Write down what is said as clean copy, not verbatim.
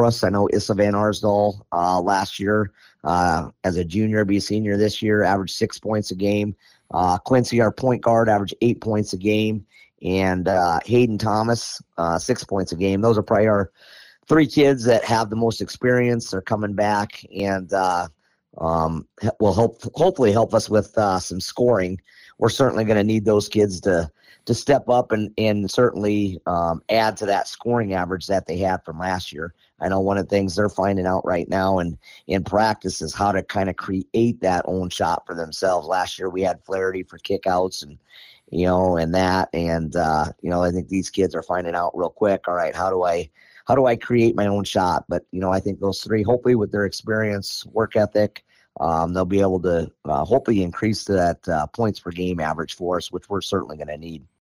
for us. I know Issa Van Arsdal last year as a junior, be a senior this year, averaged 6 points a game. Quincy, our point guard, averaged 8 points a game. And Hayden Thomas, 6 points a game. Those are probably our three kids that have the most experience. They're coming back and will hopefully help us with some scoring. We're certainly going to need those kids to step up and certainly add to that scoring average that they had from last year. I know one of the things they're finding out right now and in practice is how to kind of create that own shot for themselves. Last year we had Flaherty for kickouts and that. And, I think these kids are finding out real quick, all right, how do I create my own shot? But, I think those three, hopefully with their experience, work ethic, they'll be able to hopefully increase that points per game average for us, which we're certainly going to need.